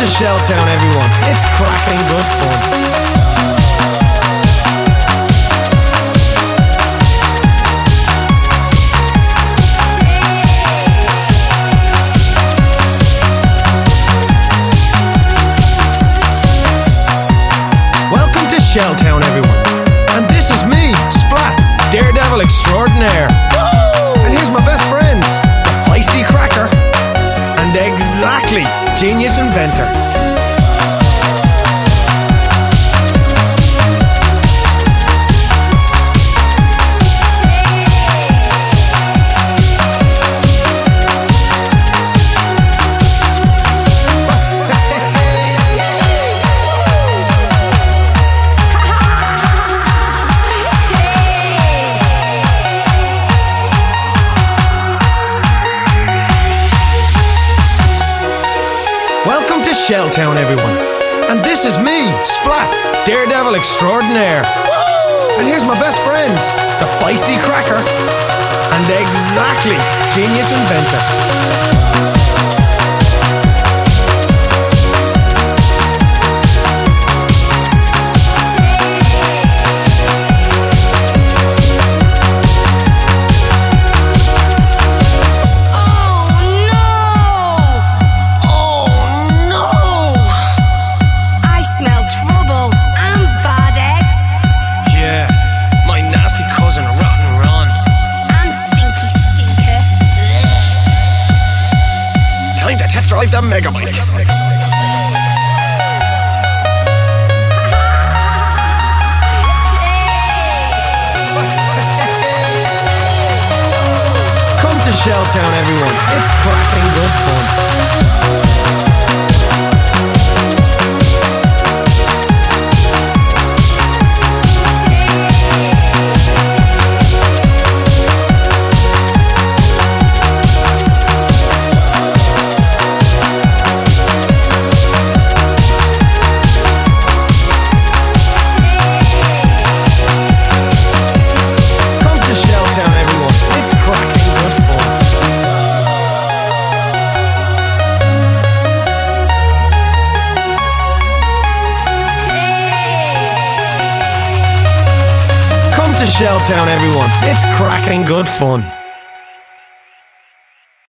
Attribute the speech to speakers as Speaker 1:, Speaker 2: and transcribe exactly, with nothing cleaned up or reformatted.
Speaker 1: Shelltown, everyone. It's cracking good fun. Welcome to Shelltown, everyone. And this is me, Splat, Daredevil Extraordinaire. Woo! And here's my best friends, the Feisty Cracker and Exactly Genius Inventor. Welcome to Shelltown, everyone. And this is me, Splat, Daredevil Extraordinaire. Woo! And here's my best friends, the Feisty Cracker and Exactly Genius Inventor. Time to test drive the Megabike. Come to Shelltown, everyone. It's cracking good fun. To Shelltown, everyone. It's cracking good fun.